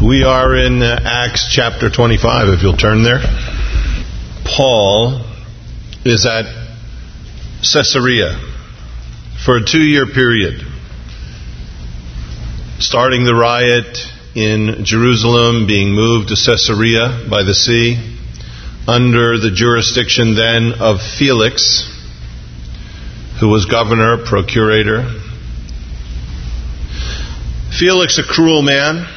We are in Acts chapter 25, if you'll turn there. Paul is at Caesarea for a 2-year period, starting the riot in Jerusalem, being moved to Caesarea by the sea, under the jurisdiction then of Felix, who was governor, procurator. Felix, a cruel man,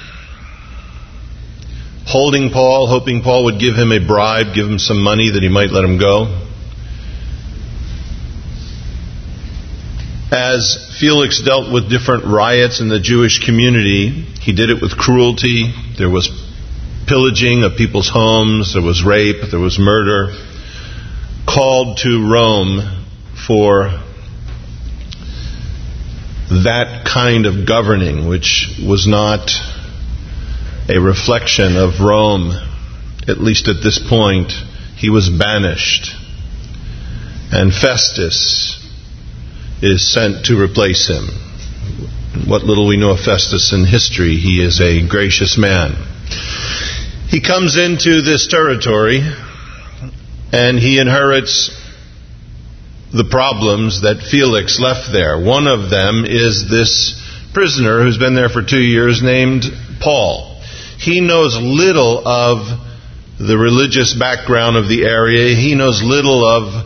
holding Paul, hoping Paul would give him a bribe, give him some money that he might let him go. As Felix dealt with different riots in the Jewish community, he did it with cruelty. There was pillaging of people's homes, there was rape, there was murder. Called to Rome for that kind of governing, which was not a reflection of Rome, at least at this point. He was banished. And Festus is sent to replace him. What little we know of Festus in history, he is a gracious man. He comes into this territory and he inherits the problems that Felix left there. One of them is this prisoner who's been there for 2 years named Paul. He knows little of the religious background of the area. He knows little of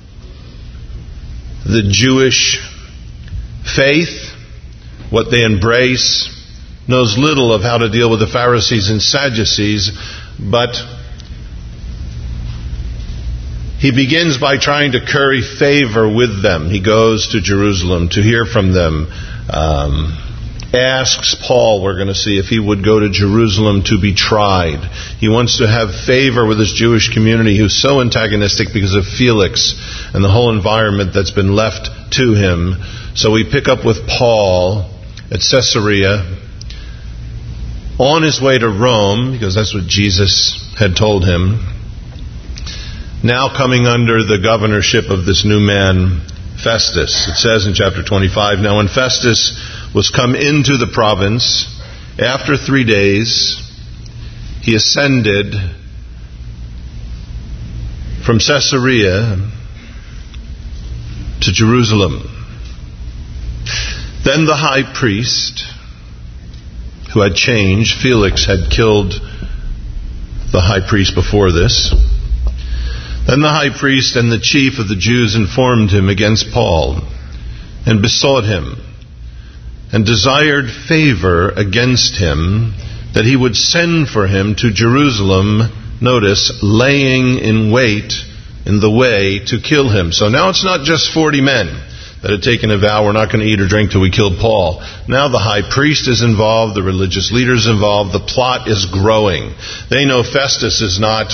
the Jewish faith, what they embrace, knows little of how to deal with the Pharisees and Sadducees, but he begins by trying to curry favor with them. He goes to Jerusalem to hear from them. Asks Paul, we're going to see, if he would go to Jerusalem to be tried. He wants to have favor with this Jewish community who's so antagonistic because of Felix and the whole environment that's been left to him. So we pick up with Paul at Caesarea on his way to Rome, because that's what Jesus had told him. Now coming under the governorship of this new man, Festus. It says in chapter 25, now when Festus was come into the province, after 3 days, he ascended from Caesarea to Jerusalem. Then the high priest, who had changed, Felix had killed the high priest before this. Then the high priest and the chief of the Jews informed him against Paul and besought him and desired favor against him that he would send for him to Jerusalem, notice, laying in wait in the way to kill him. So now it's not just 40 men that had taken a vow, we're not going to eat or drink till we kill Paul. Now the high priest is involved, the religious leaders involved, the plot is growing. They know Festus is not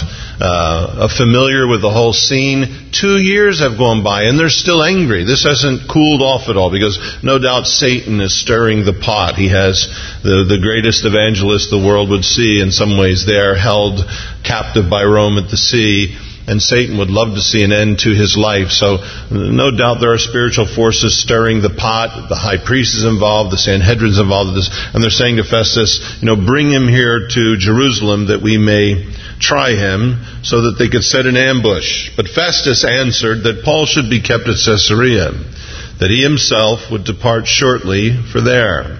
familiar with the whole scene. 2 years have gone by and they're still angry. This hasn't cooled off at all, because no doubt Satan is stirring the pot. He has the greatest evangelist the world would see in some ways there, held captive by Rome at the sea. And Satan would love to see an end to his life. So no doubt there are spiritual forces stirring the pot. The high priest is involved. The Sanhedrin's involved with this. And they're saying to Festus, bring him here to Jerusalem that we may try him, so that they could set an ambush. But Festus answered that Paul should be kept at Caesarea, that he himself would depart shortly for there.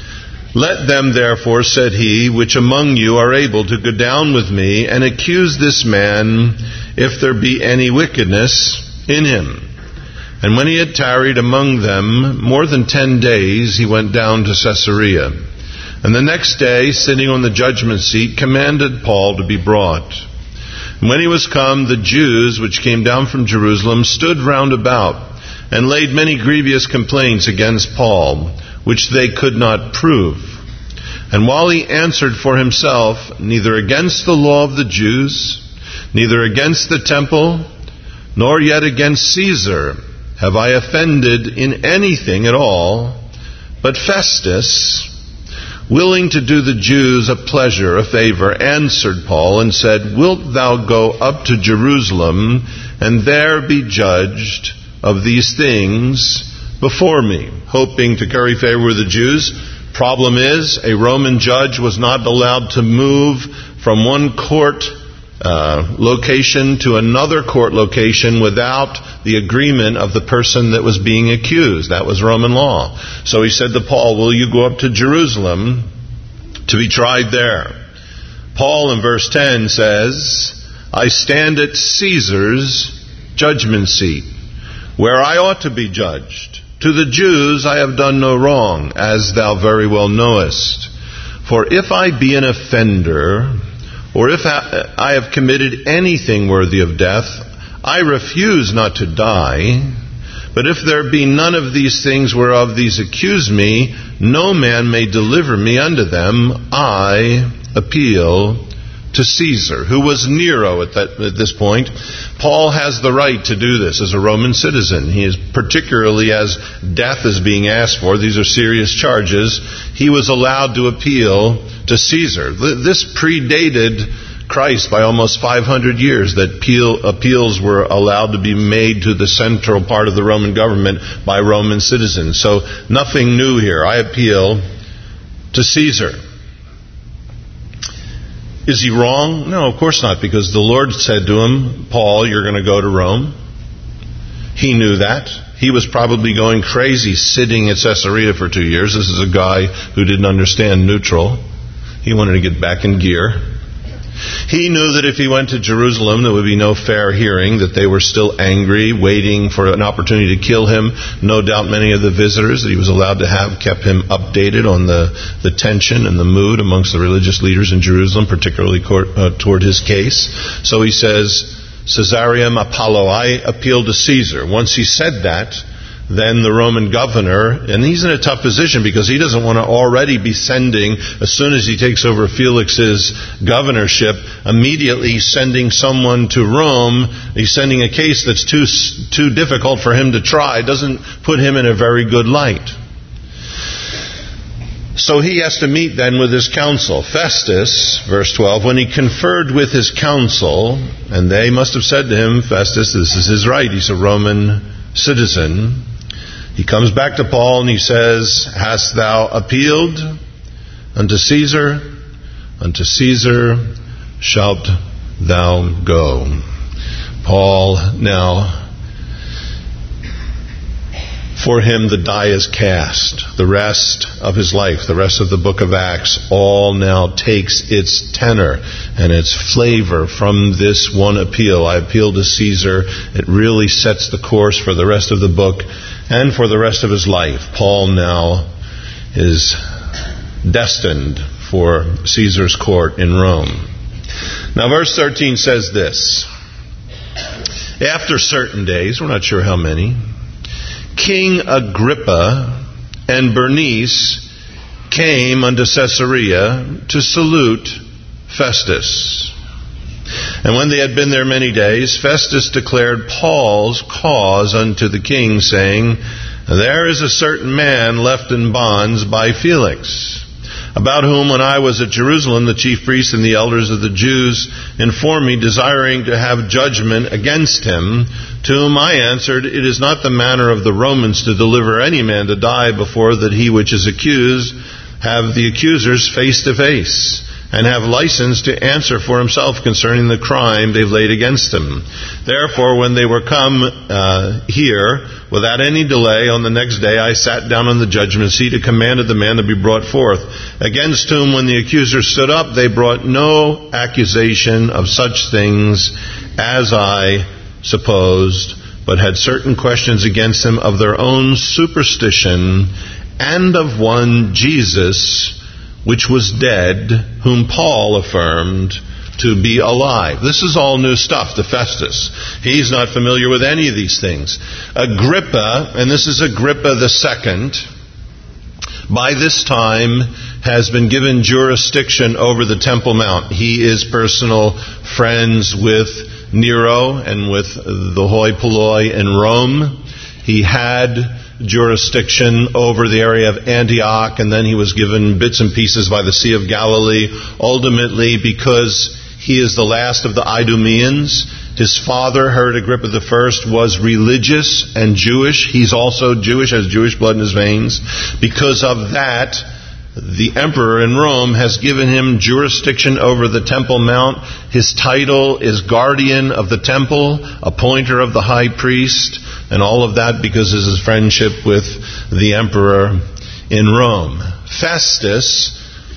Let them therefore, said he, which among you are able to go down with me and accuse this man, if there be any wickedness in him. And when he had tarried among them more than 10 days, he went down to Caesarea. And the next day, sitting on the judgment seat, commanded Paul to be brought. And when he was come, the Jews which came down from Jerusalem stood round about, and laid many grievous complaints against Paul, which they could not prove. And while he answered for himself, neither against the law of the Jews, neither against the temple, nor yet against Caesar have I offended in anything at all, but Festus, willing to do the Jews a pleasure, a favor, answered Paul and said, wilt thou go up to Jerusalem and there be judged of these things before me? Hoping to curry favor with the Jews, Problem is, a Roman judge was not allowed to move from one court location to another court location without the agreement of the person that was being accused. That was Roman law. So he said to Paul, will you go up to Jerusalem to be tried there? Paul in verse 10 says, I stand at Caesar's judgment seat, where I ought to be judged. To the Jews I have done no wrong, as thou very well knowest. For if I be an offender, or if I have committed anything worthy of death, I refuse not to die. But if there be none of these things whereof these accuse me, no man may deliver me unto them. I appeal to Caesar, who was Nero at this point. Paul has the right to do this as a Roman citizen. He is, particularly as death is being asked for, these are serious charges, he was allowed to appeal to Caesar. This predated Christ by almost 500 years, that appeals were allowed to be made to the central part of the Roman government by Roman citizens. So nothing new here. I appeal to Caesar. Is he wrong? No, of course not, because the Lord said to him, Paul, you're going to go to Rome. He knew that. He was probably going crazy sitting at Caesarea for 2 years. This is a guy who didn't understand neutral. He wanted to get back in gear. He knew that if he went to Jerusalem, there would be no fair hearing, that they were still angry, waiting for an opportunity to kill him. No doubt many of the visitors that he was allowed to have kept him updated on the tension and the mood amongst the religious leaders in Jerusalem, particularly toward his case. So he says, Caesarium Apollo, I appeal to Caesar. Once he said that, then the Roman governor, and he's in a tough position because he doesn't want to already be sending, as soon as he takes over Felix's governorship, immediately sending someone to Rome. He's sending a case that's too difficult for him to try. It doesn't put him in a very good light. So he has to meet then with his council. Festus, verse 12, when he conferred with his council, and they must have said to him, Festus, this is his right, he's a Roman citizen. He comes back to Paul and he says, hast thou appealed unto Caesar? Unto Caesar shalt thou go. Paul now, for him the die is cast. The rest of his life, the rest of the book of Acts, all now takes its tenor and its flavor from this one appeal. I appeal to Caesar. It really sets the course for the rest of the book and for the rest of his life. Paul now is destined for Caesar's court in Rome. Now verse 13 says this. After certain days, we're not sure how many, King Agrippa and Bernice came unto Caesarea to salute Festus. And when they had been there many days, Festus declared Paul's cause unto the king, saying, there is a certain man left in bonds by Felix, about whom when I was at Jerusalem, the chief priests and the elders of the Jews informed me, desiring to have judgment against him, to whom I answered, it is not the manner of the Romans to deliver any man to die before that he which is accused have the accusers face to face, and have license to answer for himself concerning the crime they've laid against him. Therefore, when they were come here, without any delay, on the next day I sat down on the judgment seat and commanded the man to be brought forth, against whom when the accusers stood up, they brought no accusation of such things as I supposed, but had certain questions against him of their own superstition, and of one Jesus, which was dead, whom Paul affirmed to be alive. This is all new stuff to Festus. He's not familiar with any of these things. Agrippa, and this is Agrippa II, by this time has been given jurisdiction over the Temple Mount. He is personal friends with Nero and with the hoi polloi in Rome. He had jurisdiction over the area of Antioch, and then he was given bits and pieces by the Sea of Galilee, ultimately because he is the last of the Idumeans. His father, Herod Agrippa I, was religious and Jewish. He's also Jewish, has Jewish blood in his veins. Because of that, The emperor in Rome has given him jurisdiction over the Temple Mount. His title is guardian of the temple, appointer of the high priest, and all of that because of his friendship with the emperor in Rome. Festus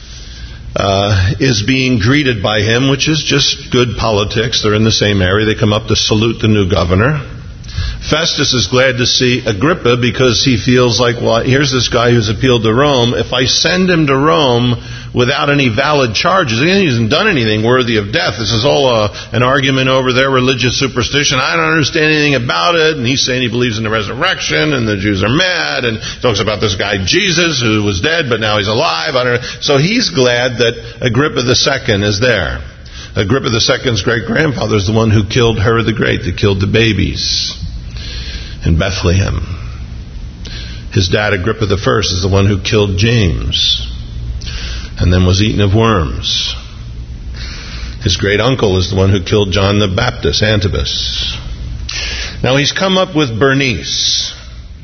is being greeted by him, which is just good politics. They're in the same area. They come up to salute the new governor. Festus is glad to see Agrippa because he feels like, well, here's this guy who's appealed to Rome. If I send him to Rome without any valid charges, he hasn't done anything worthy of death. This is all an argument over their religious superstition. I don't understand anything about it. And he's saying he believes in the resurrection, and the Jews are mad. And he talks about this guy Jesus who was dead, but now he's alive. So he's glad that Agrippa II is there. Agrippa II's great-grandfather is the one who killed Herod the Great, that killed the babies in Bethlehem. His dad, Agrippa I, is the one who killed James and then was eaten of worms. His great-uncle is the one who killed John the Baptist, Antipas. Now he's come up with Bernice.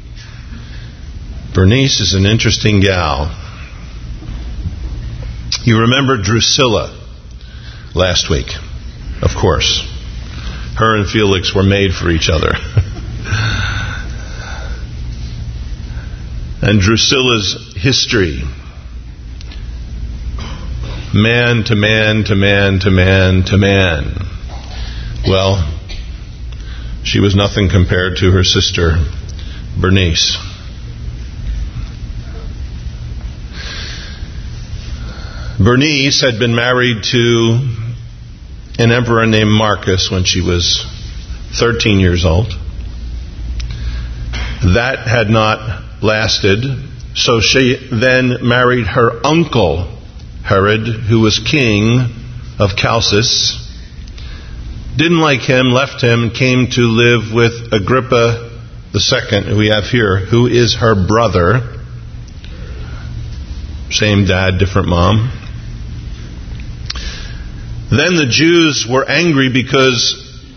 Bernice is an interesting gal. You remember Drusilla last week, of course. Her and Felix were made for each other. And Drusilla's history, man to man to man to man to man. Well, she was nothing compared to her sister Bernice. Bernice had been married to an emperor named Marcus when she was 13 years old. That had not lasted, so she then married her uncle Herod, who was king of Chalcis. Didn't like him, left him, came to live with Agrippa II, who we have here, who is her brother. Same dad, different mom. Then the Jews were angry because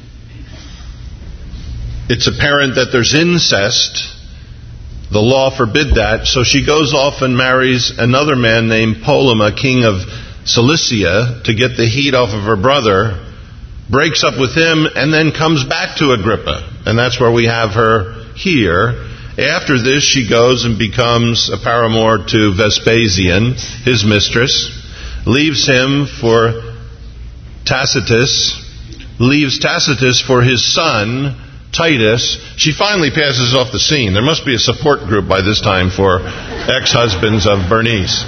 it's apparent that there's incest. The law forbid that. So she goes off and marries another man named Ptolemy, king of Cilicia, to get the heat off of her brother. Breaks up with him and then comes back to Agrippa. And that's where we have her here. After this, she goes and becomes a paramour to Vespasian, his mistress. Leaves him for Tacitus, leaves Tacitus for his son, Titus. She finally passes off the scene. There must be a support group by this time for ex-husbands of Bernice.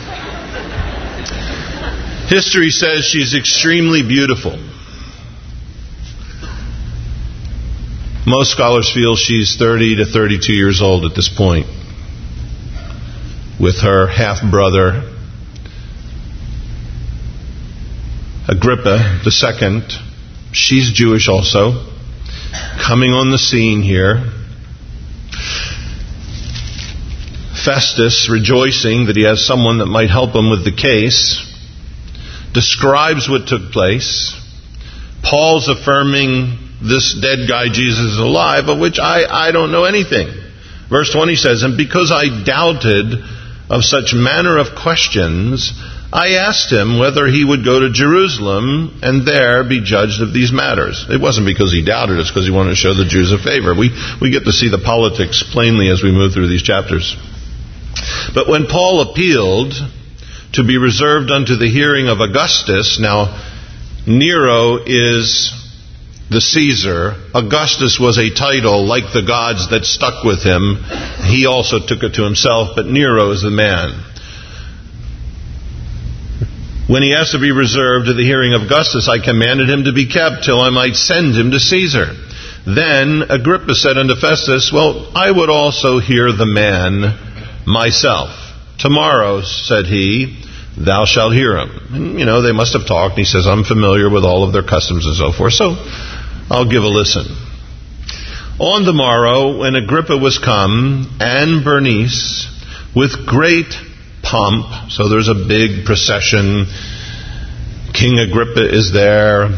History says she's extremely beautiful. Most scholars feel she's 30 to 32 years old at this point, with her half-brother Agrippa II, she's Jewish also, coming on the scene here. Festus, rejoicing that he has someone that might help him with the case, describes what took place. Paul's affirming this dead guy Jesus is alive, of which I don't know anything. Verse 20 says, and because I doubted of such manner of questions, I asked him whether he would go to Jerusalem and there be judged of these matters. It wasn't because he doubted, it's because he wanted to show the Jews a favor. We get to see the politics plainly as we move through these chapters. But when Paul appealed to be reserved unto the hearing of Augustus, now Nero is the Caesar. Augustus was a title like the gods that stuck with him. He also took it to himself, but Nero is the man. When he asked to be reserved to the hearing of Augustus, I commanded him to be kept till I might send him to Caesar. Then Agrippa said unto Festus, well, I would also hear the man myself. Tomorrow, said he, thou shalt hear him. And, they must have talked. He says, I'm familiar with all of their customs and so forth, so I'll give a listen. On the morrow, when Agrippa was come, and Bernice, with great pomp, so there's a big procession. King Agrippa is there.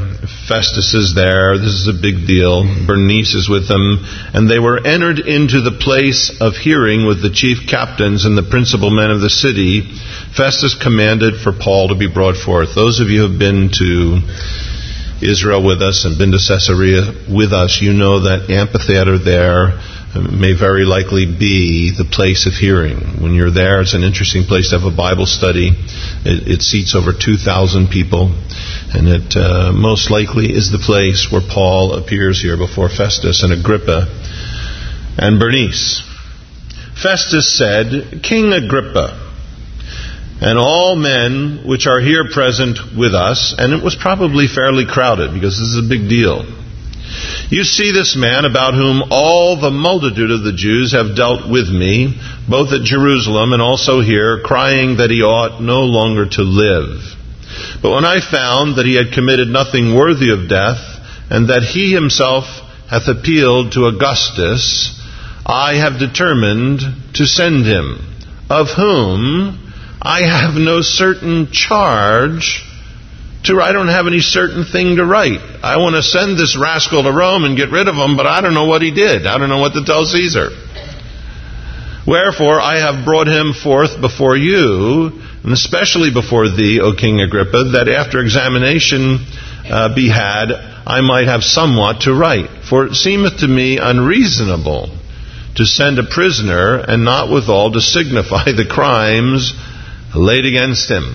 Festus is there. This is a big deal. Bernice is with them. And they were entered into the place of hearing with the chief captains and the principal men of the city. Festus commanded for Paul to be brought forth. Those of you who have been to Israel with us and been to Caesarea with us, you know that amphitheater there may very likely be the place of hearing. When you're there, it's an interesting place to have a Bible study. It seats over 2,000 people, and it most likely is the place where Paul appears here before Festus and Agrippa and Bernice. Festus said, "King Agrippa, and all men which are here present with us," and it was probably fairly crowded because this is a big deal. "You see this man about whom all the multitude of the Jews have dealt with me, both at Jerusalem and also here, crying that he ought no longer to live. But when I found that he had committed nothing worthy of death, and that he himself hath appealed to Augustus, I have determined to send him, of whom I have no certain charge to write. I don't have any certain thing to write. I want to send this rascal to Rome and get rid of him, but I don't know what he did. I don't know what to tell Caesar. Wherefore I have brought him forth before you, and especially before thee, O King Agrippa, that after examination be had, I might have somewhat to write. For it seemeth to me unreasonable to send a prisoner, and not withal to signify the crimes laid against him."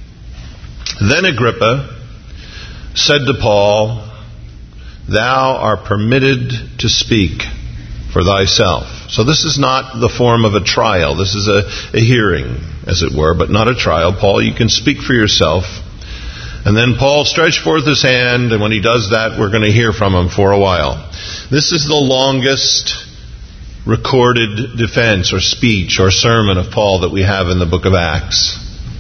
Then Agrippa said to Paul, "Thou art permitted to speak for thyself." So this is not the form of a trial. This is a hearing, as it were, but not a trial. Paul, you can speak for yourself. And then Paul stretched forth his hand, and when he does that, we're going to hear from him for a while. This is the longest recorded defense or speech or sermon of Paul that we have in the book of Acts.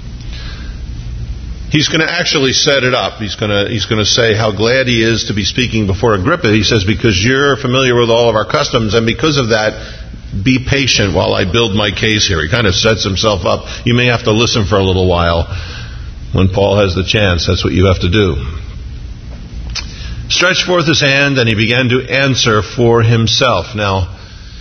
He's going to actually set it up. He's going to say how glad he is to be speaking before Agrippa. He says, because you're familiar with all of our customs, and because of that, be patient while I build my case here. He kind of sets himself up. You may have to listen for a little while. When Paul has the chance, that's what you have to do. Stretched forth his hand, and he began to answer for himself. Now,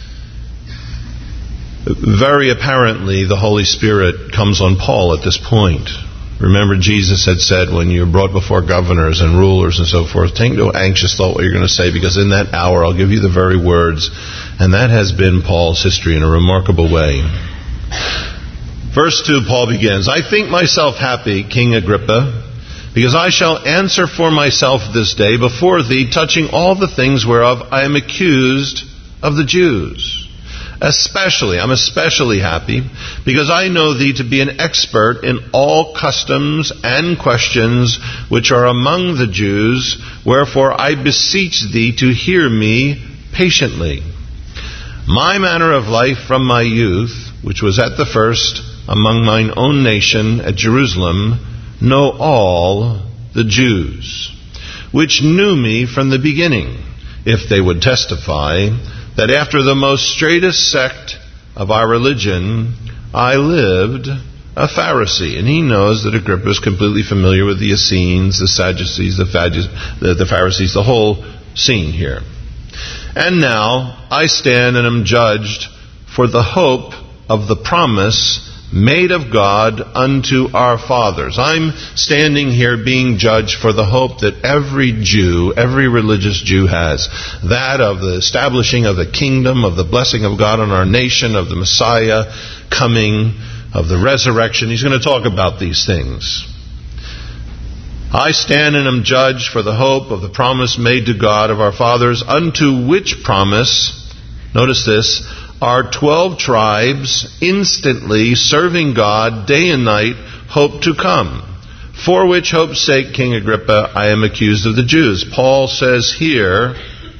very apparently, the Holy Spirit comes on Paul at this point. Remember, Jesus had said, when you're brought before governors and rulers and so forth, take no anxious thought what you're going to say, because in that hour I'll give you the very words. And that has been Paul's history in a remarkable way. Verse 2, Paul begins, "I think myself happy, King Agrippa, because I shall answer for myself this day before thee, touching all the things whereof I am accused of the Jews. I'm especially happy, because I know thee to be an expert in all customs and questions which are among the Jews, wherefore I beseech thee to hear me patiently. My manner of life from my youth, which was at the first among mine own nation at Jerusalem, know all the Jews, which knew me from the beginning, if they would testify, that after the most straightest sect of our religion, I lived a Pharisee." And he knows that Agrippa is completely familiar with the Essenes, the Sadducees, the Pharisees, the whole scene here. "And now I stand and am judged for the hope of the promise made of God unto our fathers." I'm standing here being judged for the hope that every Jew, every religious Jew has. That of the establishing of the kingdom, of the blessing of God on our nation, of the Messiah coming, of the resurrection. He's going to talk about these things. "I stand and am judged for the hope of the promise made to God of our fathers, unto which promise," notice this, "our 12 tribes instantly serving God day and night hope to come. For which hope's sake, King Agrippa, I am accused of the Jews." Paul says here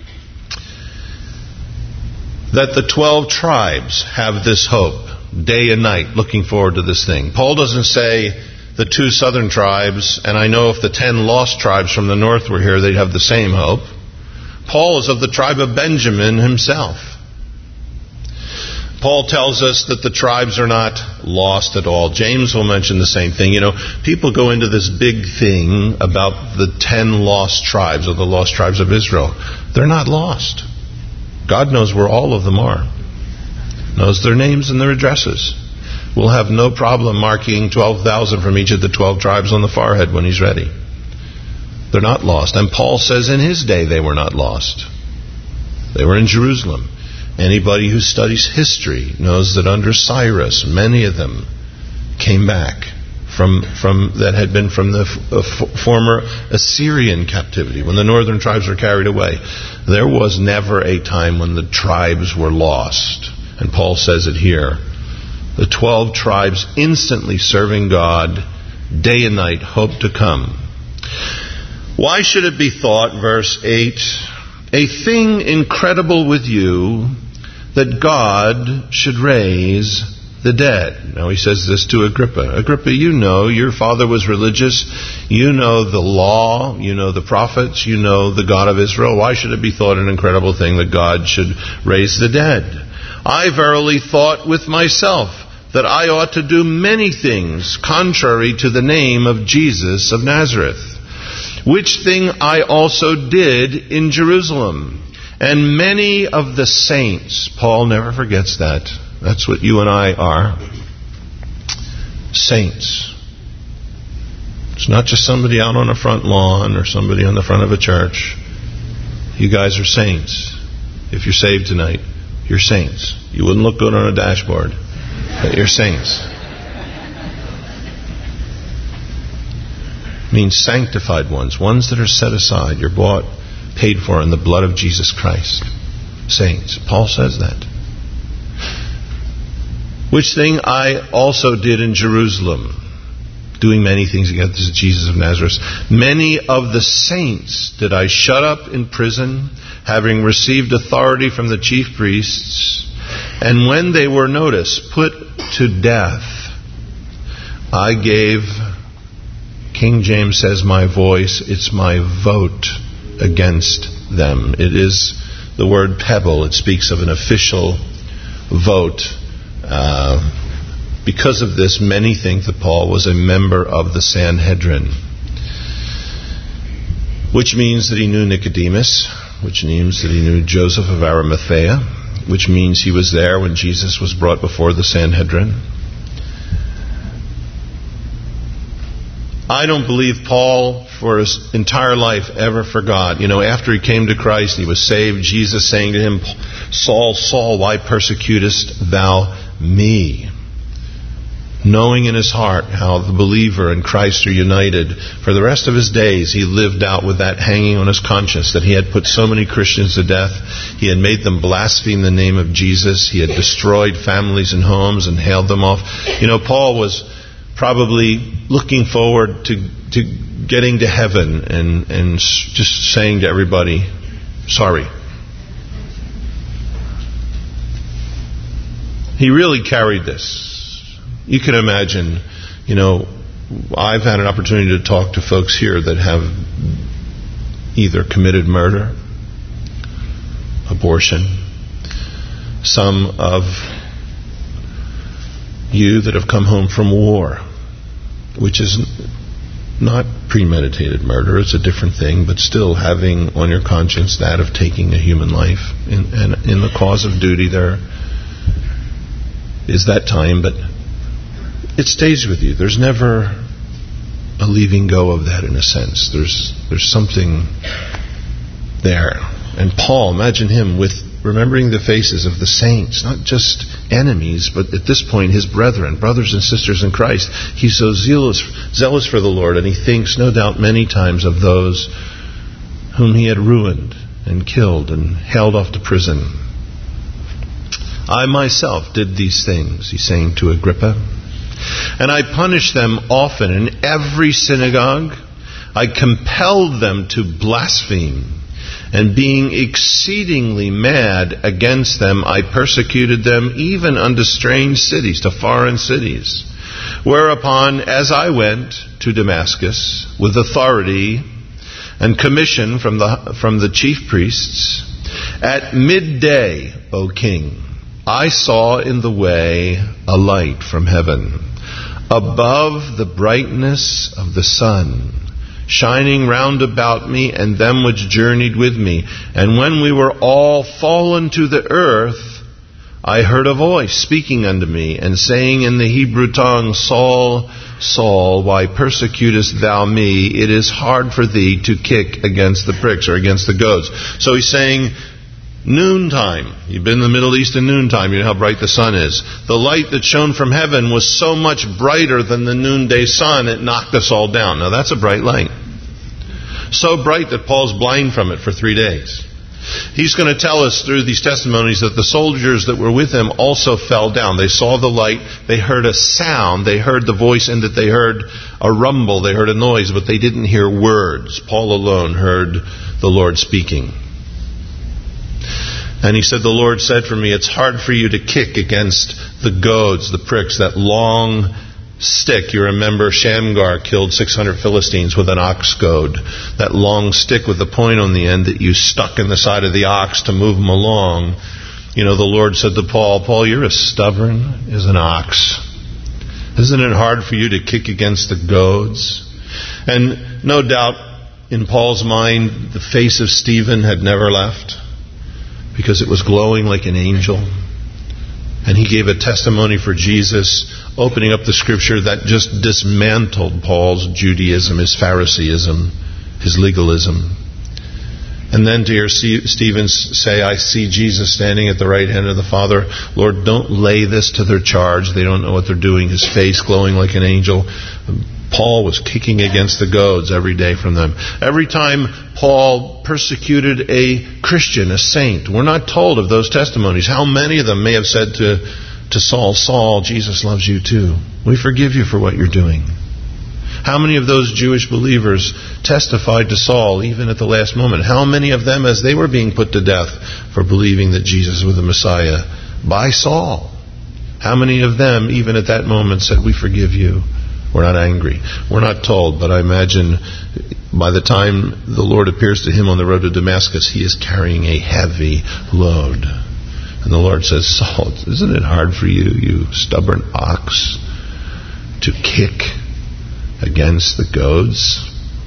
that the 12 tribes have this hope, day and night, looking forward to this thing. Paul doesn't say the 2 southern tribes, and I know if the 10 lost tribes from the north were here, they'd have the same hope. Paul is of the tribe of Benjamin himself. Paul tells us that the tribes are not lost at all. James will mention the same thing. People go into this big thing about the 10 lost tribes, or the lost tribes of Israel. They're not lost. God knows where all of them are. Knows their names and their addresses. We'll have no problem marking 12,000 from each of the 12 tribes on the forehead when he's ready. They're not lost. And Paul says in his day they were not lost. They were in Jerusalem. Anybody who studies history knows that under Cyrus, many of them came back from that had been from the former Assyrian captivity, when the northern tribes were carried away. There was never a time when the tribes were lost. And Paul says it here. The 12 tribes instantly serving God, day and night, hope to come. Why should it be thought, verse 8, a thing incredible with you, that God should raise the dead? Now he says this to Agrippa. Agrippa, your father was religious. You know the law. You know the prophets. You know the God of Israel. Why should it be thought an incredible thing that God should raise the dead? I verily thought with myself that I ought to do many things contrary to the name of Jesus of Nazareth, which thing I also did in Jerusalem. And many of the saints, Paul never forgets that. That's what you and I are. Saints. It's not just somebody out on a front lawn or somebody on the front of a church. You guys are saints. If you're saved tonight, you're saints. You wouldn't look good on a dashboard, but you're saints. It means sanctified ones, ones that are set aside. You're bought, paid for in the blood of Jesus Christ. Saints. Paul says that. Which thing I also did in Jerusalem, doing many things against Jesus of Nazareth. Many of the saints did I shut up in prison, having received authority from the chief priests. And when they were, notice, put to death, I gave, King James says, my voice, it's my vote against them. It is the word pebble. It speaks of an official vote. Because of this, many think that Paul was a member of the Sanhedrin, which means that he knew Nicodemus, which means that he knew Joseph of Arimathea, which means he was there when Jesus was brought before the Sanhedrin. I don't believe Paul, for his entire life, ever forgot. After he came to Christ, he was saved. Jesus saying to him, Saul, Saul, why persecutest thou me? Knowing in his heart how the believer and Christ are united, for the rest of his days he lived out with that hanging on his conscience, that he had put so many Christians to death. He had made them blaspheme the name of Jesus. He had destroyed families and homes and hailed them off. Paul was probably looking forward to getting to heaven and just saying to everybody, sorry. He really carried this. You can imagine, I've had an opportunity to talk to folks here that have either committed murder, abortion, some of you that have come home from war, which is not premeditated murder. It's a different thing, but still having on your conscience that of taking a human life. And in the cause of duty there is that time, but it stays with you. There's never a leaving go of that in a sense. There's something there. And Paul, imagine him with remembering the faces of the saints, not just enemies, but at this point his brethren, brothers and sisters in Christ. He's so zealous for the Lord, and he thinks no doubt many times of those whom he had ruined and killed and held off to prison. I myself did these things, he's saying to Agrippa, and I punished them often in every synagogue. I compelled them to blaspheme. And being exceedingly mad against them, I persecuted them even unto strange cities, to foreign cities. Whereupon, as I went to Damascus with authority and commission from the chief priests, at midday, O king, I saw in the way a light from heaven, above the brightness of the sun, shining round about me and them which journeyed with me. And when we were all fallen to the earth, I heard a voice speaking unto me, and saying in the Hebrew tongue, Saul, Saul, why persecutest thou me? It is hard for thee to kick against the pricks, or against the goads. So he's saying, noontime. You've been in the Middle East in noontime. You know how bright the sun is. The light that shone from heaven was so much brighter than the noonday sun, it knocked us all down. Now that's a bright light. So bright that Paul's blind from it for 3 days. He's going to tell us through these testimonies that the soldiers that were with him also fell down. They saw the light, they heard a sound, they heard the voice, and that they heard a rumble, they heard a noise, but they didn't hear words. Paul alone heard the Lord speaking. And he said, the Lord said for me, it's hard for you to kick against the goads, the pricks, that long stick. You remember Shamgar killed 600 Philistines with an ox goad. That long stick with the point on the end that you stuck in the side of the ox to move him along. You know, the Lord said to Paul, Paul, you're as stubborn as an ox. Isn't it hard for you to kick against the goads? And no doubt in Paul's mind, the face of Stephen had never left, because it was glowing like an angel. And he gave a testimony for Jesus, opening up the scripture that just dismantled Paul's Judaism, his Phariseeism, his legalism. And then to hear Stephen say, I see Jesus standing at the right hand of the Father. Lord, don't lay this to their charge. They don't know what they're doing. His face glowing like an angel. Paul was kicking against the goads every day from them. Every time Paul persecuted a Christian, a saint, we're not told of those testimonies. How many of them may have said to Saul, Saul, Jesus loves you too. We forgive you for what you're doing. How many of those Jewish believers testified to Saul even at the last moment? How many of them, as they were being put to death for believing that Jesus was the Messiah by Saul, how many of them even at that moment said, we forgive you? We're not angry. We're not told, but I imagine by the time the Lord appears to him on the road to Damascus, he is carrying a heavy load. And the Lord says, Saul, isn't it hard for you, you stubborn ox, to kick against the goads?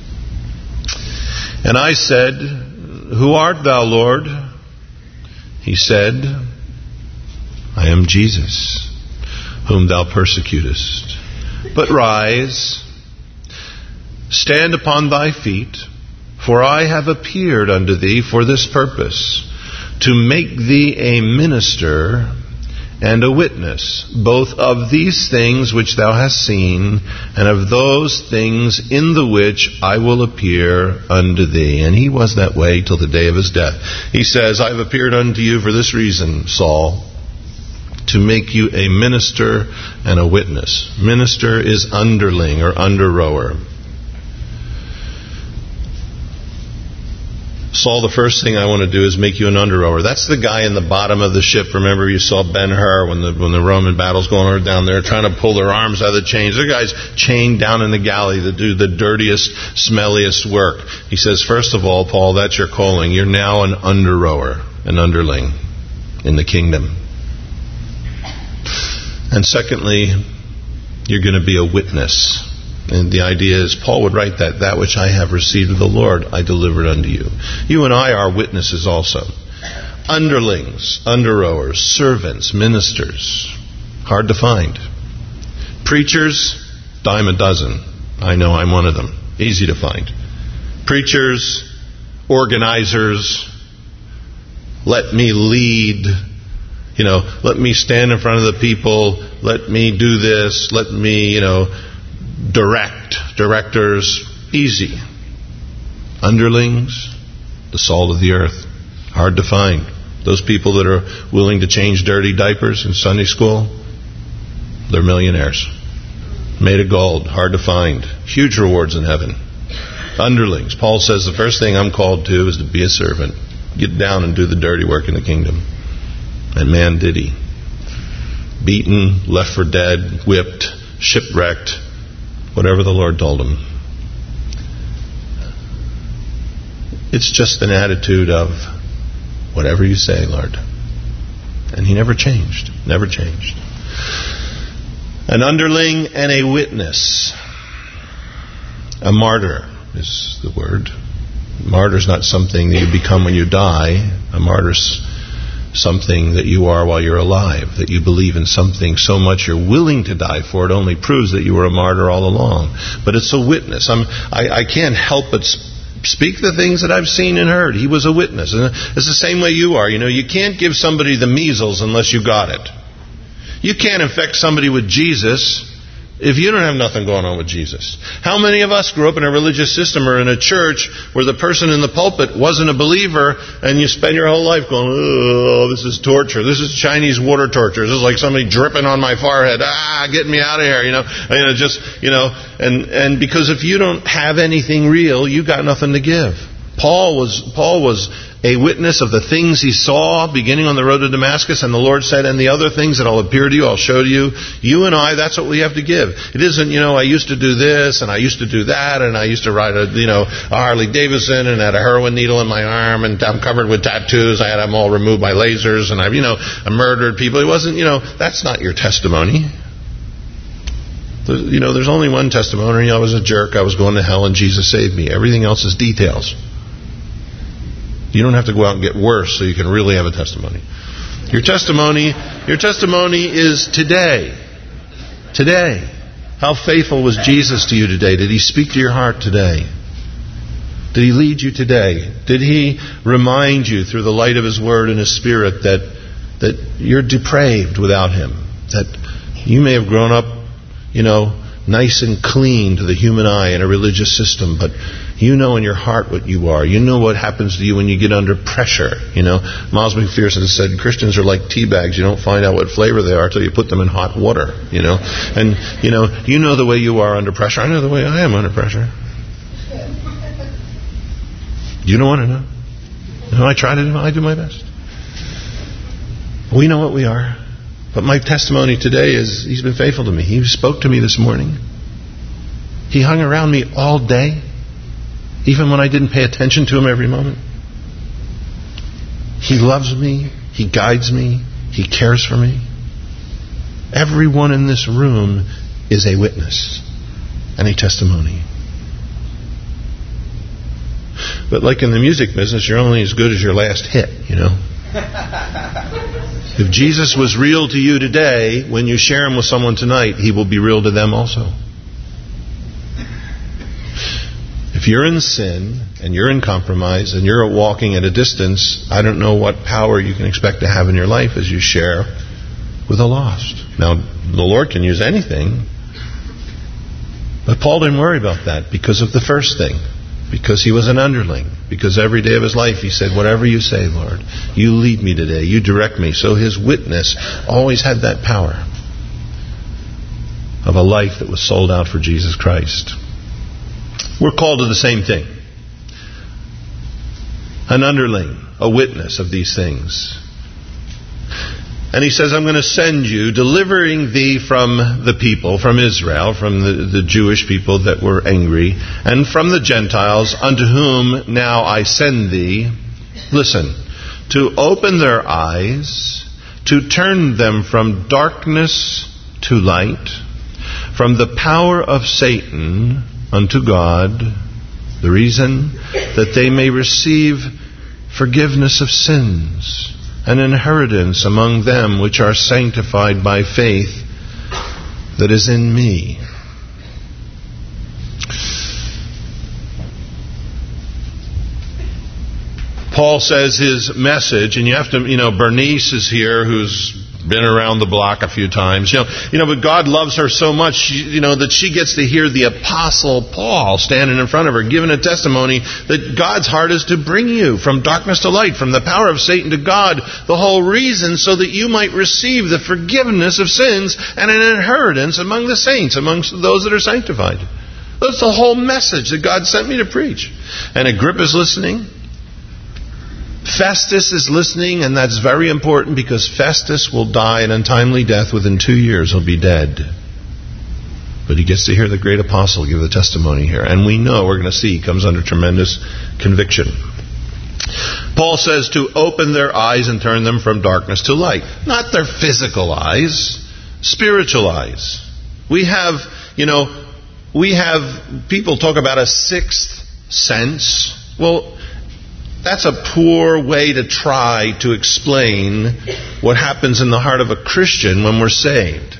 And I said, who art thou, Lord? He said, I am Jesus, whom thou persecutest. But rise, stand upon thy feet, for I have appeared unto thee for this purpose, to make thee a minister and a witness, both of these things which thou hast seen, and of those things in the which I will appear unto thee. And he was that way till the day of his death. He says, I have appeared unto you for this reason, Saul, to make you a minister and a witness. Minister is underling or under-rower. Saul, the first thing I want to do is make you an under-rower. That's the guy in the bottom of the ship. Remember you saw Ben-Hur when the Roman battle's going on down there, trying to pull their arms out of the chains. There are guys chained down in the galley that do the dirtiest, smelliest work. He says, first of all, Paul, that's your calling. You're now an under-rower, an underling in the kingdom. And secondly, you're going to be a witness. And the idea is, Paul would write that which I have received of the Lord, I delivered unto you. You and I are witnesses also. Underlings, under-rowers, servants, ministers. Hard to find. Preachers, dime a dozen. I know I'm one of them. Easy to find. Preachers, organizers, let me lead. You know, let me stand in front of the people. Let me do this. Let me, direct. Directors, easy. Underlings, the salt of the earth. Hard to find. Those people that are willing to change dirty diapers in Sunday school, they're millionaires. Made of gold. Hard to find. Huge rewards in heaven. Underlings. Paul says the first thing I'm called to is to be a servant. Get down and do the dirty work in the kingdom. And man, did he. Beaten, left for dead, whipped, shipwrecked, whatever the Lord told him. It's just an attitude of, whatever you say, Lord. And he never changed. Never changed. An underling and a witness. A martyr is the word. Martyr is not something that you become when you die. A martyr is something that you are while you're alive. That you believe in something so much you're willing to die for it only proves that you were a martyr all along. But it's a witness. I can't help but speak the things that I've seen and heard. He was a witness. And it's the same way you are. You can't give somebody the measles unless you got it. You can't infect somebody with Jesus if you don't have nothing going on with Jesus. How many of us grew up in a religious system or in a church where the person in the pulpit wasn't a believer, and you spend your whole life going, oh, this is torture. This is Chinese water torture. This is like somebody dripping on my forehead. Get me out of here. And because if you don't have anything real, you got nothing to give. Paul was a witness of the things he saw beginning on the road to Damascus, and the Lord said, and the other things that I'll appear to you, I'll show to you. You and I, that's what we have to give. It isn't, I used to do this, and I used to do that, and I used to ride a Harley Davidson, and had a heroin needle in my arm, and I'm covered with tattoos. I had them all removed by lasers, and I murdered people. It wasn't, that's not your testimony. There's only one testimony. I was a jerk. I was going to hell, and Jesus saved me. Everything else is details. You don't have to go out and get worse so you can really have a testimony. Your testimony is today. Today. How faithful was Jesus to you today? Did he speak to your heart today? Did he lead you today? Did he remind you through the light of his word and his spirit that you're depraved without him? That you may have grown up, nice and clean to the human eye in a religious system, but you know in your heart what you are. You know what happens to you when you get under pressure. Miles McPherson said Christians are like tea bags. You don't find out what flavor they are until you put them in hot water. And you know the way you are under pressure. I know the way I am under pressure. You don't want to know. No, I try to do. I do my best. We know what we are. But my testimony today is he's been faithful to me. He spoke to me this morning. He hung around me all day, even when I didn't pay attention to him every moment. He loves me. He guides me. He cares for me. Everyone in this room is a witness and a testimony. But like in the music business, you're only as good as your last hit, If Jesus was real to you today, when you share him with someone tonight, he will be real to them also. If you're in sin, and you're in compromise, and you're walking at a distance, I don't know what power you can expect to have in your life as you share with the lost. Now, the Lord can use anything, but Paul didn't worry about that because of the first thing. Because he was an underling. Because every day of his life he said, whatever you say, Lord, you lead me today. You direct me. So his witness always had that power of a life that was sold out for Jesus Christ. We're called to the same thing. An underling, a witness of these things. And he says, I'm going to send you, delivering thee from the people, from Israel, from the Jewish people that were angry, and from the Gentiles, unto whom now I send thee. Listen, to open their eyes, to turn them from darkness to light, from the power of Satan unto God. The reason that they may receive forgiveness of sins, an inheritance among them which are sanctified by faith that is in me. Paul says his message, and you have to, Bernice is here, who's been around the block a few times. But God loves her so much, that she gets to hear the Apostle Paul standing in front of her, giving a testimony that God's heart is to bring you from darkness to light, from the power of Satan to God. The whole reason so that you might receive the forgiveness of sins and an inheritance among the saints, amongst those that are sanctified. That's the whole message that God sent me to preach. And Agrippa's listening. Festus is listening, and that's very important because Festus will die an untimely death within 2 years. He'll be dead. But he gets to hear the great apostle give the testimony here. And we know, we're going to see, he comes under tremendous conviction. Paul says to open their eyes and turn them from darkness to light. Not their physical eyes, spiritual eyes. We have people talk about a sixth sense. Well, that's a poor way to try to explain what happens in the heart of a Christian when we're saved.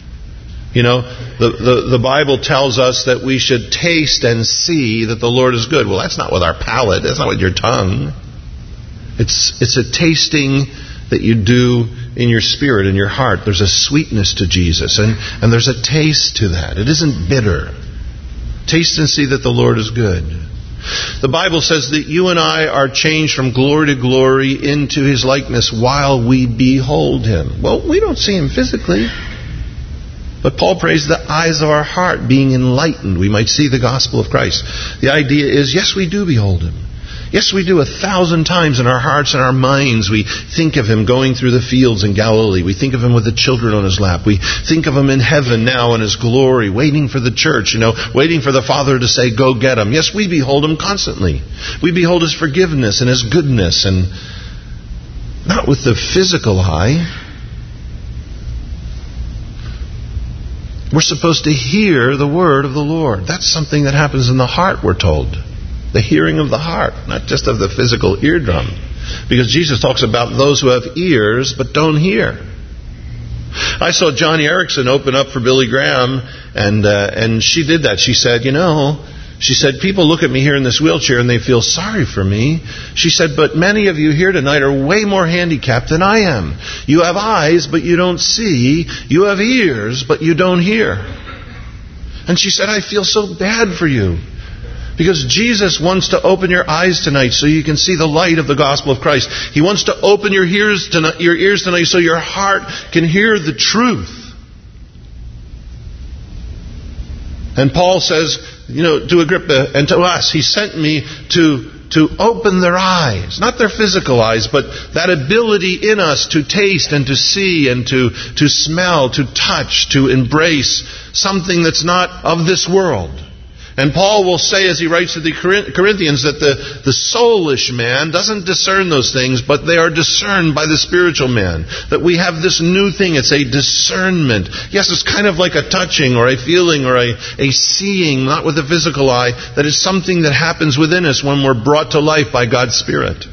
The Bible tells us that we should taste and see that the Lord is good. Well, that's not with our palate. That's not with your tongue. It's a tasting that you do in your spirit, in your heart. There's a sweetness to Jesus, and there's a taste to that. It isn't bitter. Taste and see that the Lord is good. The Bible says that you and I are changed from glory to glory into His likeness while we behold Him. Well, we don't see Him physically. But Paul prays the eyes of our heart being enlightened. We might see the gospel of Christ. The idea is, yes, we do behold Him. Yes, we do 1,000 times in our hearts and our minds. We think of Him going through the fields in Galilee. We think of Him with the children on His lap. We think of Him in heaven now in His glory, waiting for the church, waiting for the Father to say, go get Him. Yes, we behold Him constantly. We behold His forgiveness and His goodness, and not with the physical eye. We're supposed to hear the word of the Lord. That's something that happens in the heart, we're told. The hearing of the heart, not just of the physical eardrum. Because Jesus talks about those who have ears but don't hear. I saw Johnny Erickson open up for Billy Graham, and she did that. She said, people look at me here in this wheelchair and they feel sorry for me. She said, but many of you here tonight are way more handicapped than I am. You have eyes, but you don't see. You have ears, but you don't hear. And she said, I feel so bad for you. Because Jesus wants to open your eyes tonight so you can see the light of the gospel of Christ. He wants to open your ears tonight so your heart can hear the truth. And Paul says, to Agrippa and to us, He sent me to open their eyes. Not their physical eyes, but that ability in us to taste and to see and to smell, to touch, to embrace something that's not of this world. And Paul will say, as he writes to the Corinthians, that the soulish man doesn't discern those things, but they are discerned by the spiritual man. That we have this new thing. It's a discernment. Yes, it's kind of like a touching or a feeling or a seeing, not with the physical eye. That is something that happens within us when we're brought to life by God's Spirit.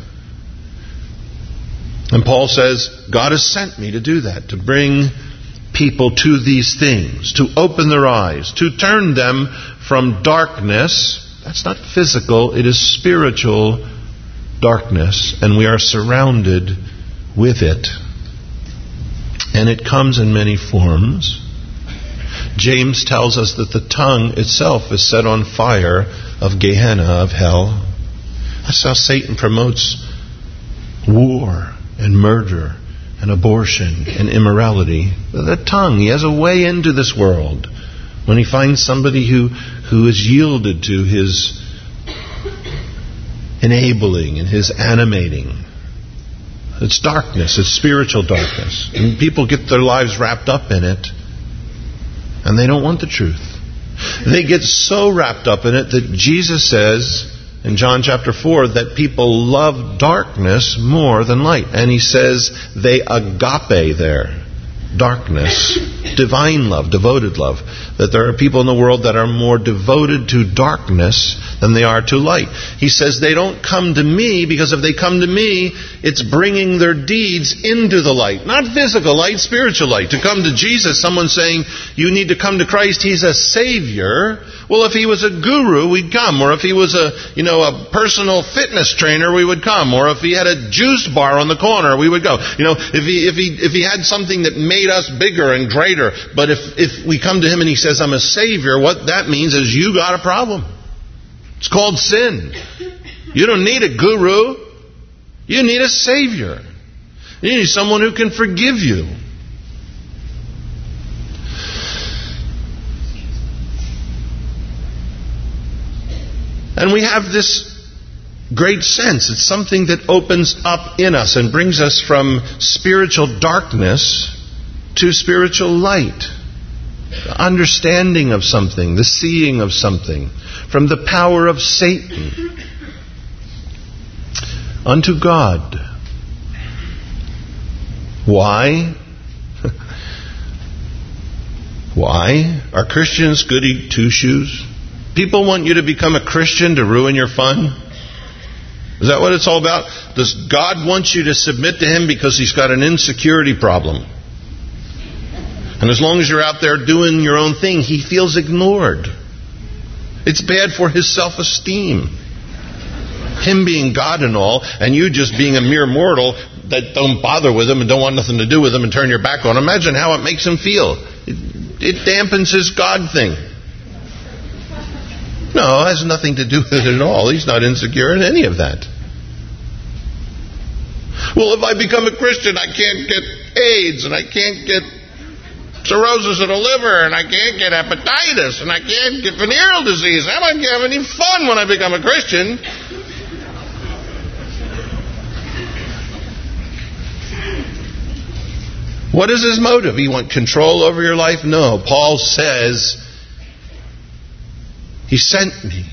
And Paul says, God has sent me to do that, to bring people to these things, to open their eyes, to turn them from darkness. That's not physical, it is spiritual darkness, and we are surrounded with it. And it comes in many forms. James tells us that the tongue itself is set on fire of Gehenna, of hell. That's how Satan promotes war and murder and abortion and immorality. The tongue, he has a way into this world. When he finds somebody who is yielded to his enabling and his animating. It's darkness, it's spiritual darkness. And people get their lives wrapped up in it, and they don't want the truth. They get so wrapped up in it that Jesus says in John chapter 4 that people love darkness more than light. And He says they agape there. Darkness, divine love, devoted love. That there are people in the world that are more devoted to darkness than they are to light. He says they don't come to me because if they come to me, it's bringing their deeds into the light. Not physical light, spiritual light. To come to Jesus, someone saying, you need to come to Christ, He's a Savior. Well, if He was a guru, we'd come. Or if He was a personal fitness trainer, we would come. Or if He had a juice bar on the corner, we would go. If He had something that made us bigger and greater. But if we come to Him and He says, I'm a Savior, what that means is you got a problem. It's called sin. You don't need a guru. You need a Savior. You need someone who can forgive you. And we have this great sense. It's something that opens up in us and brings us from spiritual darkness to spiritual light. The understanding of something, the seeing of something, from the power of Satan. unto God. Why? Why? Are Christians goody two-shoes? People want you to become a Christian to ruin your fun? Is that what it's all about? Does God want you to submit to Him because He's got an insecurity problem? And as long as you're out there doing your own thing, He feels ignored. It's bad for His self-esteem. Him being God and all, and you just being a mere mortal that don't bother with Him and don't want nothing to do with Him and turn your back on Him. Imagine how it makes Him feel. It dampens His God thing. No, it has nothing to do with it at all. He's not insecure in any of that. Well, if I become a Christian, I can't get AIDS, and I can't get cirrhosis of the liver, and I can't get hepatitis, and I can't get venereal disease. How am I going to have any fun when I become a Christian? What is his motive? He want control over your life? No. Paul says, He sent me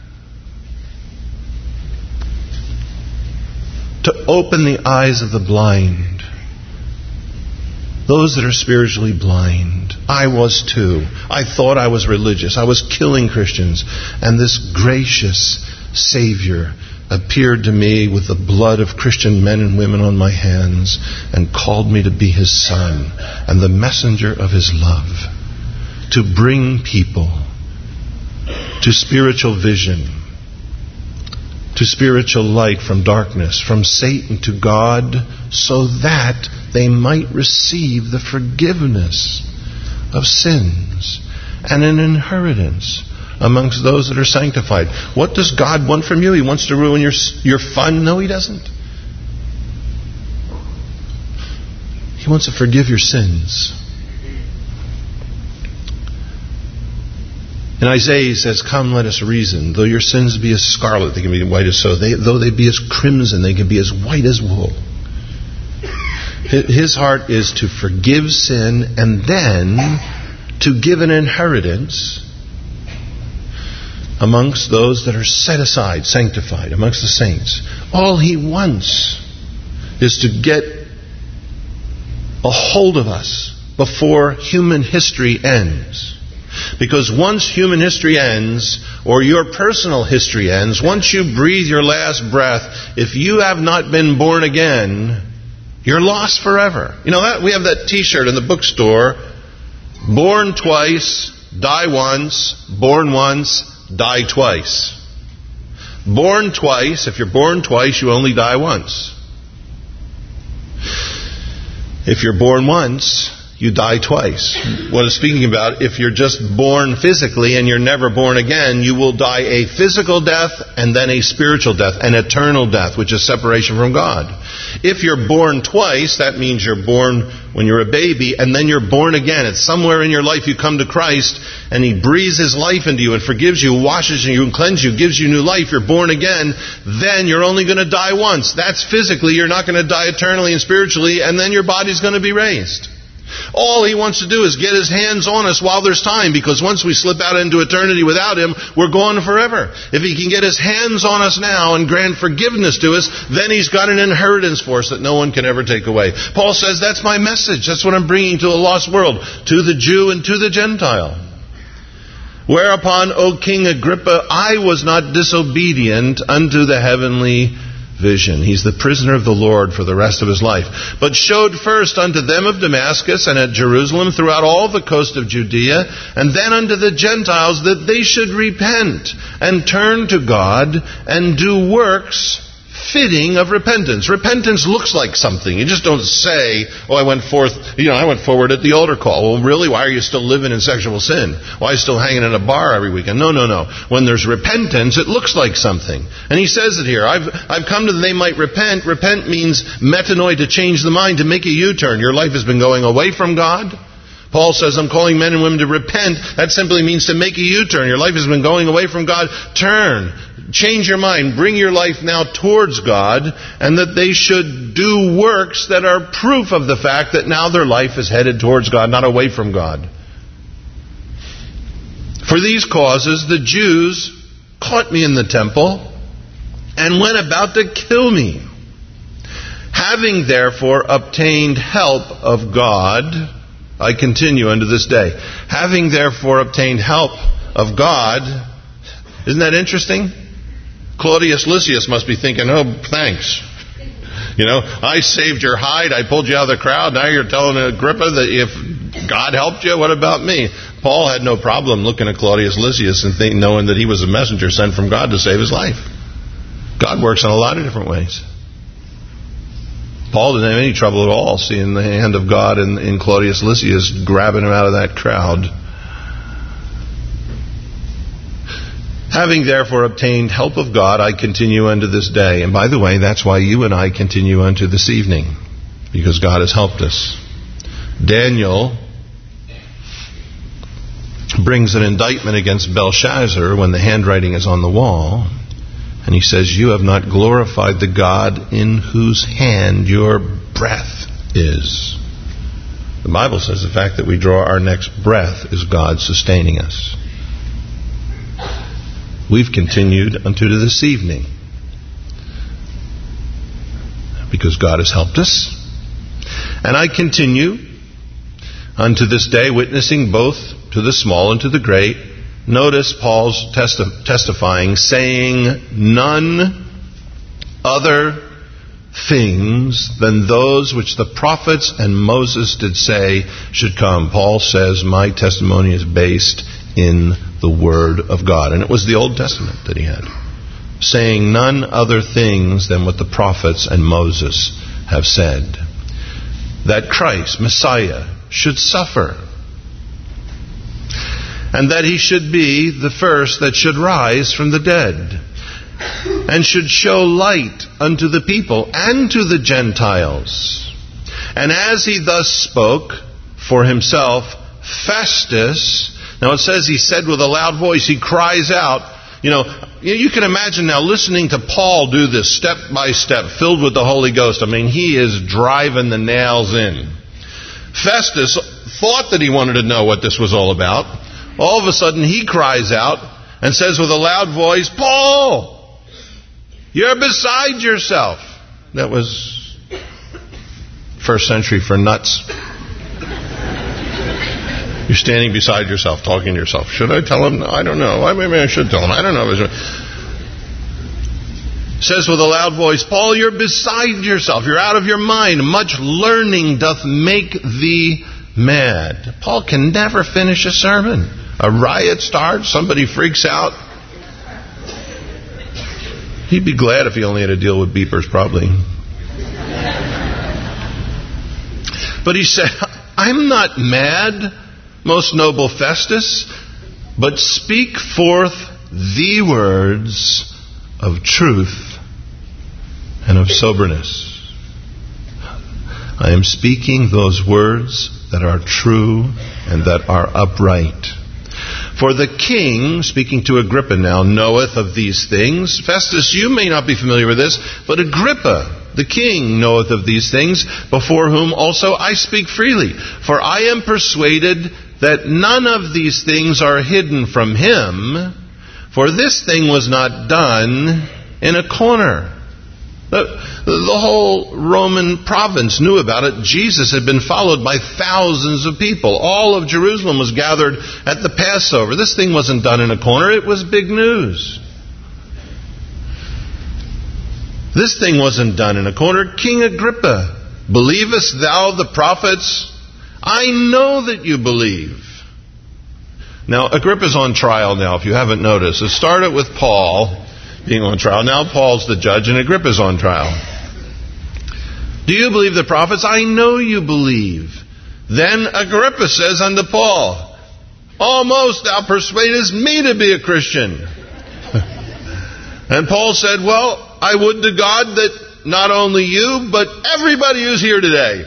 to open the eyes of the blind, those that are spiritually blind. I was too. I thought I was religious. I was killing Christians. And this gracious Savior appeared to me with the blood of Christian men and women on my hands and called me to be His son and the messenger of His love, to bring people to spiritual vision, to spiritual light from darkness, from Satan to God, so that they might receive the forgiveness of sins and an inheritance amongst those that are sanctified. What does God want from you? He wants to ruin your fun? No, He doesn't. He wants to forgive your sins. In Isaiah, He says, "Come, let us reason. Though your sins be as scarlet, they can be white as snow. Though they be as crimson, they can be as white as wool." His heart is to forgive sin and then to give an inheritance amongst those that are set aside, sanctified, amongst the saints. All He wants is to get a hold of us before human history ends. Because once human history ends, or your personal history ends, once you breathe your last breath, if you have not been born again, you're lost forever. You know that we have that T-shirt in the bookstore: born twice, die once; born once, die twice. Born twice, if you're born twice, you only die once. If you're born once, you die twice. What it's speaking about, if you're just born physically and you're never born again, you will die a physical death and then a spiritual death, an eternal death, which is separation from God. If you're born twice, that means you're born when you're a baby and then you're born again. It's somewhere in your life you come to Christ and He breathes His life into you and forgives you, washes you and cleanses you, gives you new life. You're born again. Then you're only going to die once. That's physically. You're not going to die eternally and spiritually, and then your body's going to be raised. All He wants to do is get His hands on us while there's time, because once we slip out into eternity without Him, we're gone forever. If He can get His hands on us now and grant forgiveness to us, then He's got an inheritance for us that no one can ever take away. Paul says, that's my message. That's what I'm bringing to a lost world, to the Jew and to the Gentile. Whereupon, O King Agrippa, I was not disobedient unto the heavenly vision. He's the prisoner of the Lord for the rest of his life. But showed first unto them of Damascus and at Jerusalem throughout all the coast of Judea, and then unto the Gentiles, that they should repent and turn to God and do works fitting of repentance. Repentance looks like something. You just don't say, oh, I went forward at the altar call. Well, really? Why are you still living in sexual sin? Why are you still hanging in a bar every weekend? No. When there's repentance, it looks like something. And he says it here. I've come to that they might repent. Repent means metanoia, to change the mind, to make a U-turn. Your life has been going away from God. Paul says, I'm calling men and women to repent. That simply means to make a U-turn. Your life has been going away from God. Turn. Change your mind. Bring your life now towards God, and that they should do works that are proof of the fact that now their life is headed towards God, not away from God. For these causes, the Jews caught me in the temple and went about to kill me. Having therefore obtained help of God, I continue unto this day. Having therefore obtained help of God, isn't that interesting? Claudius Lysias must be thinking, oh, thanks. I saved your hide, I pulled you out of the crowd, now you're telling Agrippa that if God helped you, what about me? Paul had no problem looking at Claudius Lysias and knowing that he was a messenger sent from God to save his life. God works in a lot of different ways. Paul didn't have any trouble at all seeing the hand of God in Claudius Lysias grabbing him out of that crowd. Having therefore obtained help of God, I continue unto this day. And by the way, that's why you and I continue unto this evening, because God has helped us. Daniel brings an indictment against Belshazzar when the handwriting is on the wall. And he says, you have not glorified the God in whose hand your breath is. The Bible says the fact that we draw our next breath is God sustaining us. We've continued unto this evening because God has helped us. And I continue unto this day, witnessing both to the small and to the great. Notice Paul's testifying, saying none other things than those which the prophets and Moses did say should come. Paul says, my testimony is based in the Word of God. And it was the Old Testament that he had. Saying none other things than what the prophets and Moses have said. That Christ, Messiah, should suffer. And that he should be the first that should rise from the dead, and should show light unto the people and to the Gentiles. And as he thus spoke for himself, Festus, now it says he said with a loud voice, he cries out. You can imagine now listening to Paul do this step by step, filled with the Holy Ghost. He is driving the nails in. Festus thought that he wanted to know what this was all about. All of a sudden he cries out and says with a loud voice, Paul, you're beside yourself. That was first century for nuts. You're standing beside yourself, talking to yourself. Should I tell him? I don't know. Maybe I should tell him. I don't know. Says with a loud voice, Paul, you're beside yourself. You're out of your mind. Much learning doth make thee mad. Paul can never finish a sermon. A riot starts, somebody freaks out. He'd be glad if he only had to deal with beepers, probably. But he said, I'm not mad, most noble Festus, but speak forth the words of truth and of soberness. I am speaking those words that are true and that are upright. For the king, speaking to Agrippa now, knoweth of these things. Festus, you may not be familiar with this, but Agrippa, the king, knoweth of these things, before whom also I speak freely. For I am persuaded that none of these things are hidden from him, for this thing was not done in a corner. The whole Roman province knew about it. Jesus had been followed by thousands of people. All of Jerusalem was gathered at the Passover. This thing wasn't done in a corner. It was big news. This thing wasn't done in a corner. King Agrippa, believest thou the prophets? I know that you believe. Now, Agrippa's on trial now, if you haven't noticed. It started with Paul being on trial. Now Paul's the judge and Agrippa's on trial. Do you believe the prophets? I know you believe. Then Agrippa says unto Paul, almost thou persuadest me to be a Christian. And Paul said, well, I would to God that not only you, but everybody who's here today.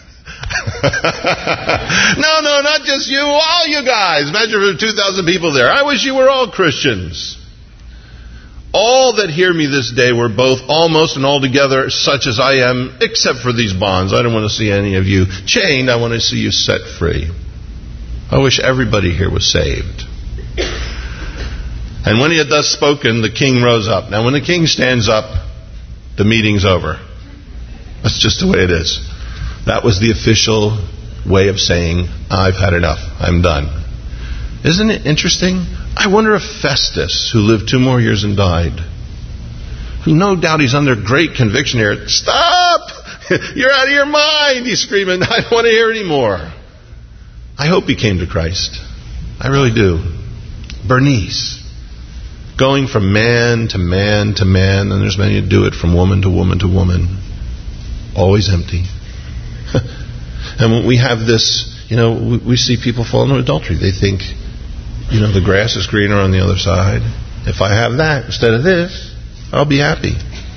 No, not just you, all you guys. Imagine if there were 2,000 people there. I wish you were all Christians. All that hear me this day were both almost and altogether such as I am, except for these bonds. I don't want to see any of you chained. I want to see you set free. I wish everybody here was saved. And when he had thus spoken, the king rose up. Now when the king stands up, the meeting's over. That's just the way it is. That was the official way of saying, I've had enough. I'm done. Isn't it interesting? I wonder if Festus, who lived 2 more years and died, who no doubt he's under great conviction here, stop! You're out of your mind! He's screaming, I don't want to hear anymore. I hope he came to Christ. I really do. Bernice. Going from man to man to man, and there's many who do it from woman to woman to woman. Always empty. And when we have this, we see people fall into adultery. They think, the grass is greener on the other side. If I have that instead of this, I'll be happy.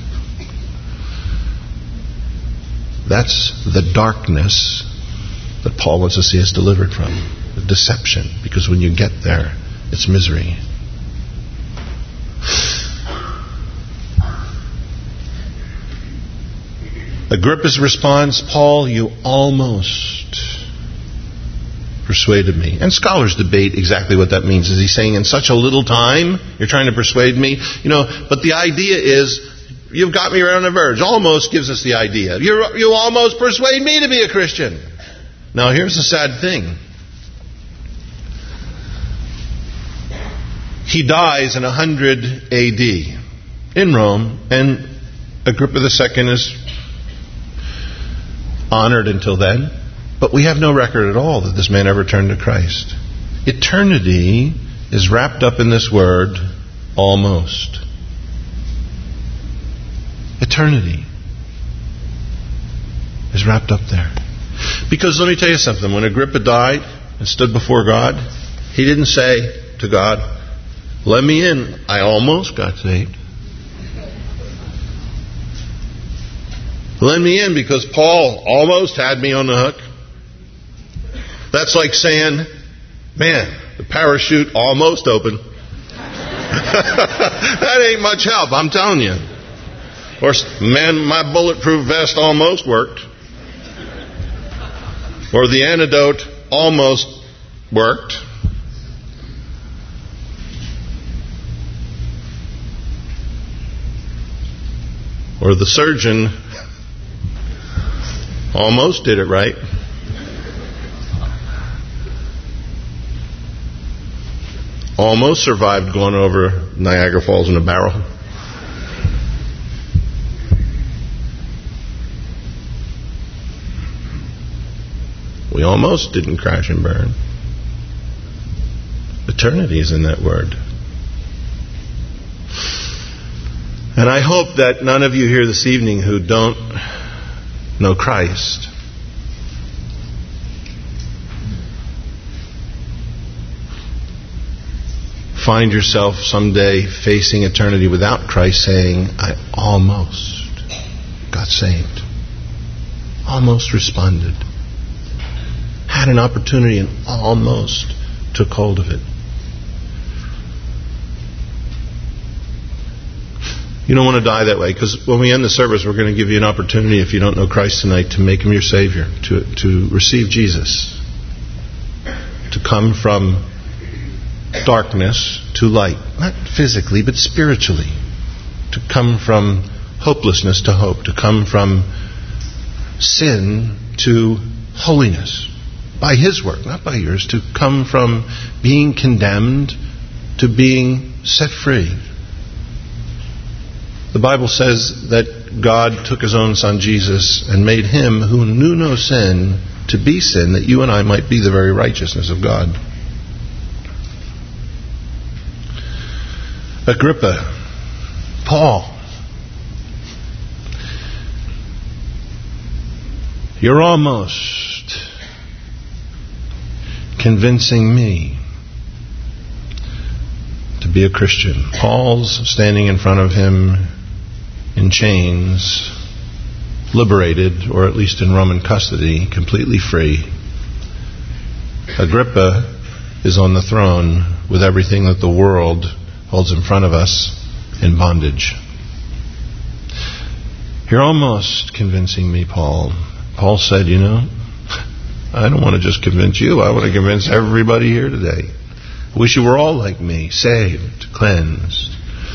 That's the darkness that Paul wants to see us delivered from. The deception. Because when you get there, it's misery. Agrippa's response, Paul, you almost persuaded me. And scholars debate exactly what that means. Is he saying in such a little time you're trying to persuade me? But the idea is you've got me right on the verge. Almost gives us the idea. You almost persuade me to be a Christian. Now here's the sad thing. He dies in 100 AD in Rome, and Agrippa II is honored until then. But we have no record at all that this man ever turned to Christ. Eternity is wrapped up in this word, almost. Eternity is wrapped up there. Because let me tell you something. When Agrippa died and stood before God, he didn't say to God, let me in. I almost got saved. Let me in because Paul almost had me on the hook. That's like saying, man, the parachute almost opened. That ain't much help, I'm telling you. Or, man, my bulletproof vest almost worked. Or the antidote almost worked. Or the surgeon almost did it right. Almost survived going over Niagara Falls in a barrel. We almost didn't crash and burn. Eternity is in that word. And I hope that none of you here this evening who don't know Christ find yourself someday facing eternity without Christ saying, I almost got saved. Almost responded. Had an opportunity and almost took hold of it. You don't want to die that way, because when we end the service, we're going to give you an opportunity, if you don't know Christ tonight, to make Him your Savior, to receive Jesus, to come from darkness to light, not physically, but spiritually, to come from hopelessness to hope, to come from sin to holiness, by His work, not by yours, to come from being condemned to being set free. The Bible says that God took His own Son Jesus and made Him who knew no sin to be sin, that you and I might be the very righteousness of God. Agrippa, Paul, you're almost convincing me to be a Christian. Paul's standing in front of him in chains, liberated, or at least in Roman custody, completely free. Agrippa is on the throne with everything that the world holds in front of us in bondage. You're almost convincing me, Paul. Paul said, I don't want to just convince you. I want to convince everybody here today. I wish you were all like me, saved, cleansed.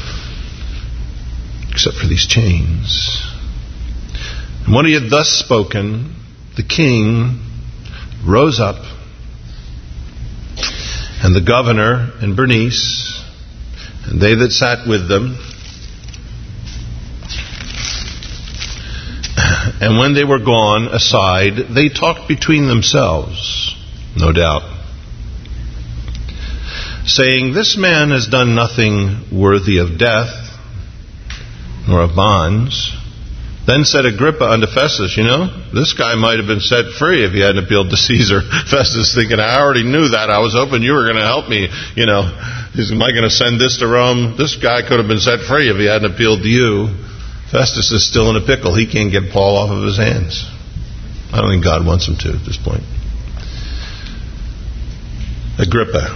Except for these chains. And when he had thus spoken, the king rose up, and the governor and Bernice, and they that sat with them, and when they were gone aside, they talked between themselves, no doubt, saying, this man has done nothing worthy of death, nor of bonds. Then said Agrippa unto Festus, this guy might have been set free if he hadn't appealed to Caesar. Festus thinking, I already knew that. I was hoping you were going to help me. Am I going to send this to Rome? This guy could have been set free if he hadn't appealed to you. Festus is still in a pickle. He can't get Paul off of his hands. I don't think God wants him to at this point. Agrippa,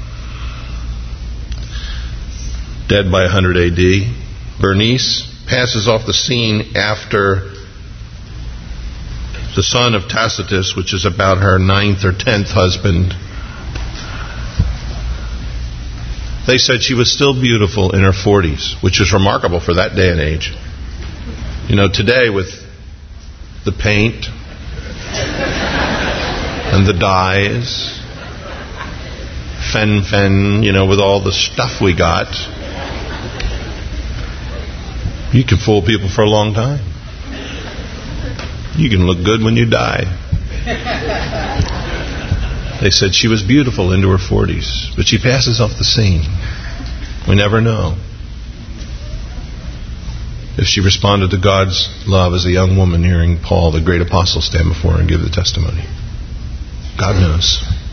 dead by 100 AD. Bernice passes off the scene after the son of Tacitus, which is about her 9th or 10th husband. They said she was still beautiful in her 40s, which is remarkable for that day and age. Today with the paint and the dyes, with all the stuff we got, you can fool people for a long time. You can look good when you die. They said she was beautiful into her 40s, but she passes off the scene. We never know if she responded to God's love as a young woman hearing Paul, the great apostle, stand before her and give the testimony. God knows.